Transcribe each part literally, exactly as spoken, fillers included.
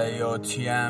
ای او تی ام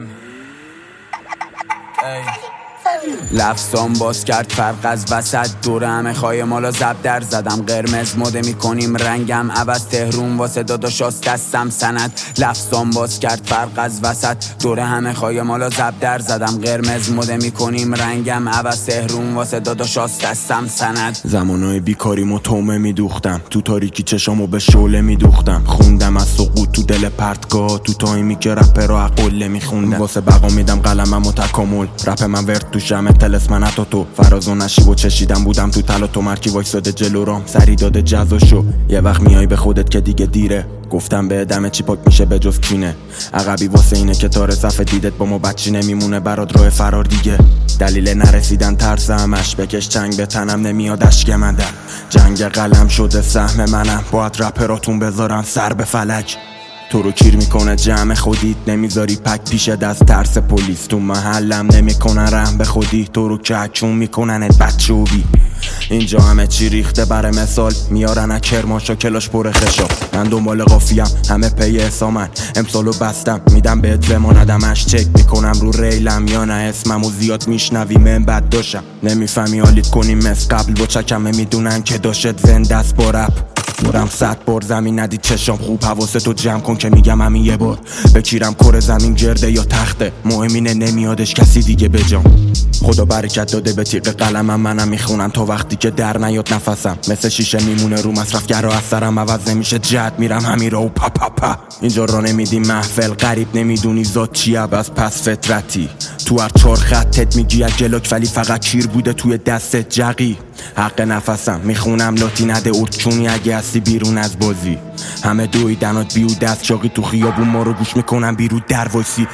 لفظام باز کرد فرق از وسط دور همه خواهی مالا زب در زدم قرمز مده میکنیم رنگم عوض تهرون واسه داداشاست دستم سند لفظام باز کرد فرق از وسط دور همه خواهی مالا زب در زدم قرمز مده میکنیم رنگم عوض تهرون واسه داداشاست دستم سند زمانای بیکاریمو تومه میدوختم تو تاریکی چشامو به شعله میدوختم خوندم از سقوط تو دل پرتگاه تو تایمی که رپرها قله میخوندم واسه بقا میدم قلممو تکامل رپ من ورد تو شمه تلسمن حتی تو فراز و نشیب و چشیدم بودم تو تلا تو مرکی وایساده جلو رام سری داده جزا شو یه وقت میای به خودت که دیگه دیره گفتم به دمه چی پاک میشه به جز کینه عقبی واسه اینه که تاره صفحه دیدت با ما بچی نمیمونه برات راه فرار دیگه دلیل نرسیدن ترس همش بکش چنگ به تنم نمیاد اشک من در جنگ قلم شده سهم منم باید رپراتون بذارن سر به فلک تو رو کیر میکنه جمع خودیت نمیذاری پک پیشت از ترس پلیس تو محلم نمیکنن رحم به خودی تو رو کچون میکننت بچوبی اینجا همه چی ریخته بر مثال میارن از کرماشا کلاش پر خشاب من دنبال قافیم همه پی حسامن امسالو بستم میدم بهت بماندمش چک میکنم رو ریلم یا نه اسممو زیاد میشنوی من بد داشم نمیفهمی حالیت کنیم مثل قبل با چکمه میدونن که داشت زنده است با رپ دورم صد بار زمین ندید چشام خوب حواستو جمع کن که میگم همین یه بار بکیرم کره زمین گرده یا تخته مهمینه نمیادش کسی دیگه بجام خدا برکت داده به تیغ قلمم منم میخونم تا وقتی که در نیاد نفسم مثل شیشه میمونه رو مصرفگرا از سرم عوض نمیشه جد میرم همین را و پا پا پا اینجا را نمیدی محفل قریب نمیدونی ذات چیه از پس فطرتی تو هر چار خطت میگی از جلوک ولی فقط کیر بوده توی دستت جقی حق نفسم میخونم لاتی نده ارچونی اگه هستی بیرون از بازی همه دویدنات بیو دست چاقی تو خیابون ما رو گوش میکنم بیرون در وایسی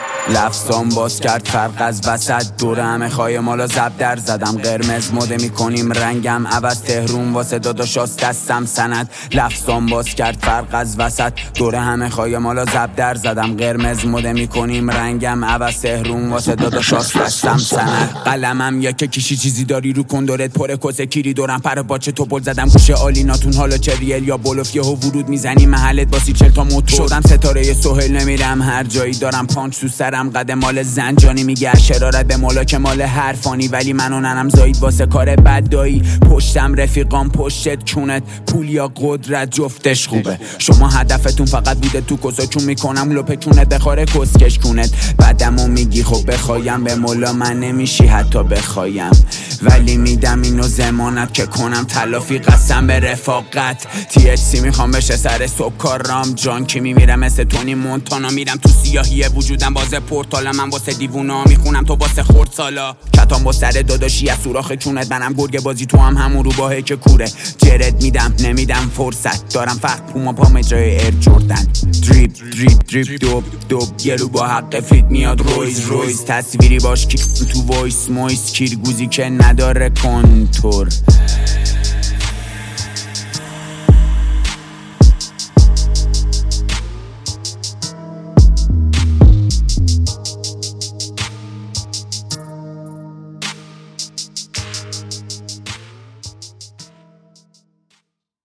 لفظام باز کرد فرق از وسط دور همه خواهی مالا زب در زدم قرمز مده میکنیم رنگم عوض تهرون واسه داداشاست دستم سند لفظام باز کرد فرق از وسط دور همه خواهی مالا زب در زدم قرمز مده میکنیم رنگم عوض تهرون واسه داداشاست دستم سند قلمم یا که کشی چیزی داری رو کندورت پر کسه کیری دورم پر باچه تو بل زدم گوشه آلیناتون حالا چه ریل یا بلوف یهو ورود میزنی محلت با سی چل تا موتور شدم ستاره سهیل نمیرم هر جایی دارم پانچ تو سر قد مال زنجانی میگه شرارت به مولا که مال حرفانی ولی من و ننم زاید واسه کار بدایی پشتم رفیقام پشتت چونت پول یا قدرت جفتش خوبه شما هدفتون فقط بوده تو کسا چون میکنم لپه چونت بخوره کسکش کونت بعدمو میگی خب بخوایم به مولا من نمیشی حتی بخوایم ولی میدم اینو زمانت که کنم تلافی قسم به رفاقت تی اچ سی میخوام بشه سر سکار رام جان که میمیرم مثل تونی مونتانا میرم تو سیاهی وجودم باز پورتالا من واسه دیوونا میخونم تو واسه خورد سالا کتام با سر داداشی از سوراخ چونت منم گرگ بازی تو هم همون رو باهه که کوره جرد میدم نمیدم فرصت دارم فقط پوما پام جای ایر جوردن دریپ دریپ دریپ دوب دوب یه رو با حق فیت میاد رویز رویز تصویری باش کی تو وایس مویس کیرگوزی که نداره کنتور